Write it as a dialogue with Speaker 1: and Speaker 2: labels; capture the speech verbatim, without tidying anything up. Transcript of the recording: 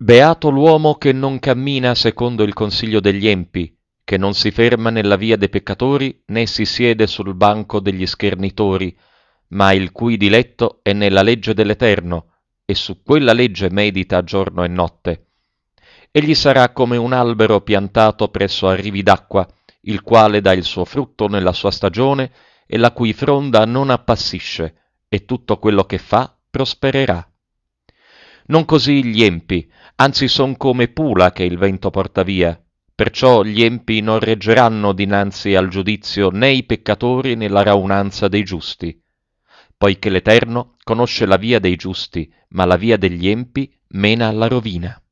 Speaker 1: Beato l'uomo che non cammina secondo il consiglio degli empi, che non si ferma nella via dei peccatori, né si siede sul banco degli schernitori, ma il cui diletto è nella legge dell'Eterno, e su quella legge medita giorno e notte. Egli sarà come un albero piantato presso a rivi d'acqua, il quale dà il suo frutto nella sua stagione, e la cui fronda non appassisce, e tutto quello che fa prospererà. Non così gli empi, anzi son come pula che il vento porta via. Perciò gli empi non reggeranno dinanzi al giudizio né i peccatori né la raunanza dei giusti. Poiché l'Eterno conosce la via dei giusti, ma la via degli empi mena alla rovina.